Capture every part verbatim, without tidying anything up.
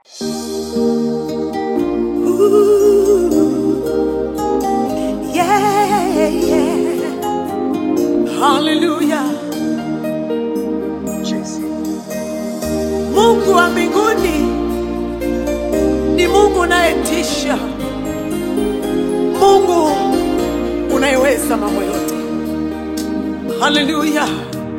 Yeah, yeah. Hallelujah. Mungu wa mbinguni ni Mungu unayetisha, Mungu unayeweza mambo yote. Hallelujah.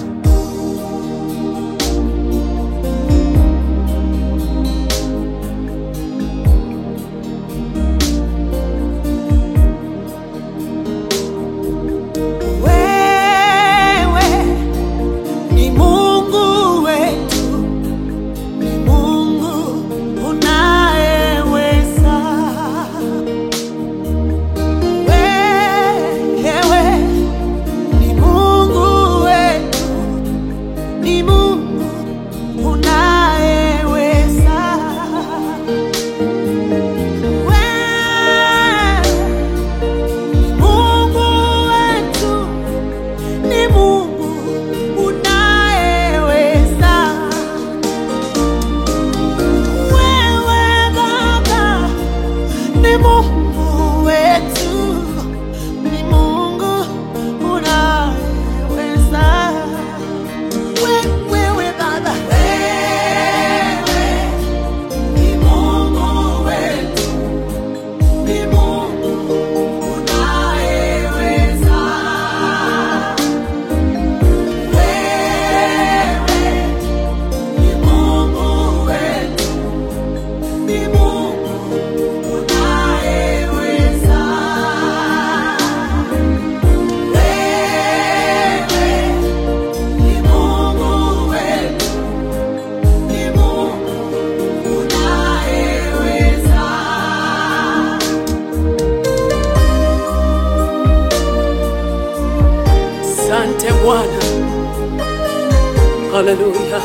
Asante Bwana. Hallelujah.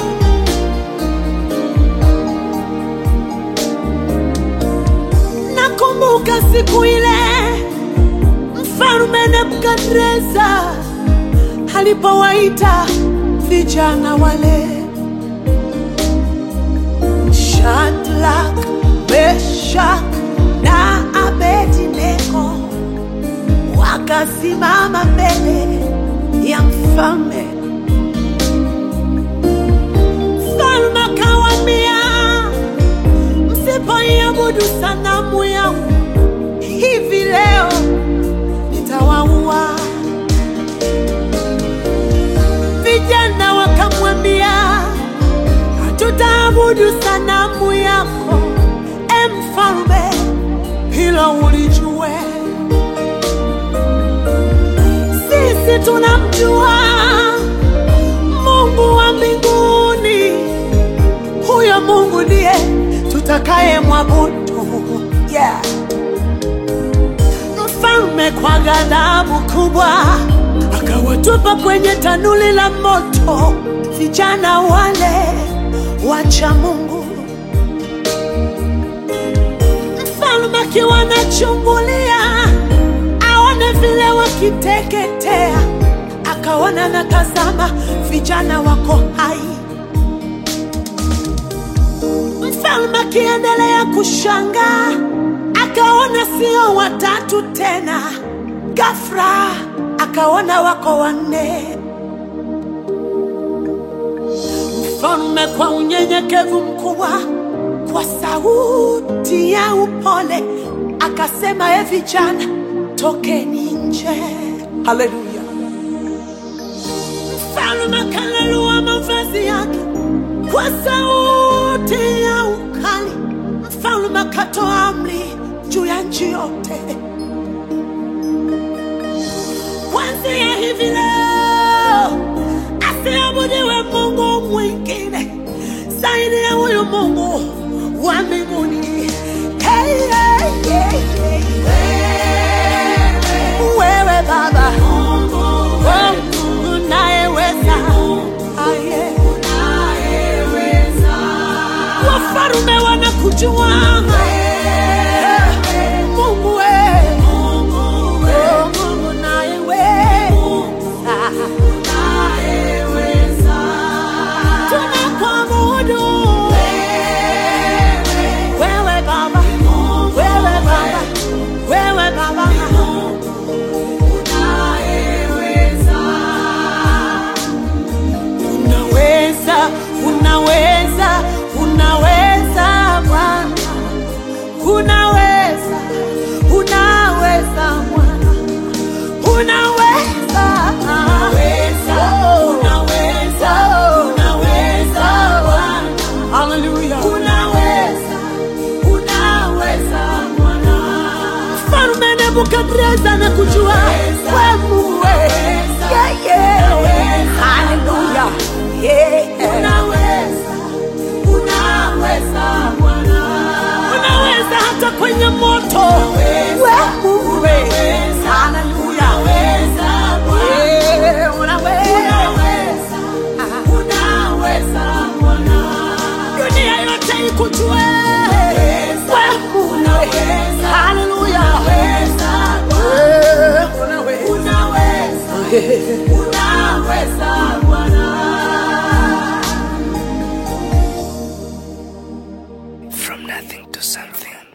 Nakumbuka siku ile Mfalme Nebukadreza alipowaita vijana wale Shadrach, Meshach na Abednego, wakasimama mbele ya mfalme. Mfalme akawaambia, msipoiabudu sanamu yangu hivi leo nitawaua. Vijana wakamwambia, hatutaabudu sanamu yako, e mfalme, hilo ulijue. Sisi tunamjua Mungu wa mbinguni, huyo Mungu ndiye tutakaye mwabudu. Yeah. Mfalme kwa ghadhabu kubwa akawatupa kwenye tanuli la moto vijana wale wacha Mungu. Mfalme akiwa anachungulia aone vile wakiteketea, akaona na tazama vijana wako hai. Mfalme akiendelea kushangaa akaona sio watatu tena, ghafla akaona wako wanne. Mfalme kwa unyenyekevu mkubwa, kwa sauti ya upole akasema, e vijana, tokeni nje. Hallelujah. Mfalme akalalua mavazi yake kwa sauti ya ukali. Mfalme akatoa amri juu ya nchi yote, kuanzia hivi leo asiabudiwe Mungu mwingine zaidi ya huyu Mungu wa mbinguni. Hey, hey, hey, hey. Wewe Baba, Mungu unayeweza, wafalme wanakujua. Mungu wewe, Mungu unayeweza, tunakuabudu. Nebukadreza na kujua wewe yeah, yeah. Hallelujah yeah. Unaweza, unaweza Bwana, unaweza hata kwenye moto wewe. Hallelujah unaweza Bwana yeah. Unaweza, unaweza Bwana, dunia yote ikujue wewe. Hallelujah unaweza Bwana. From nothing to something.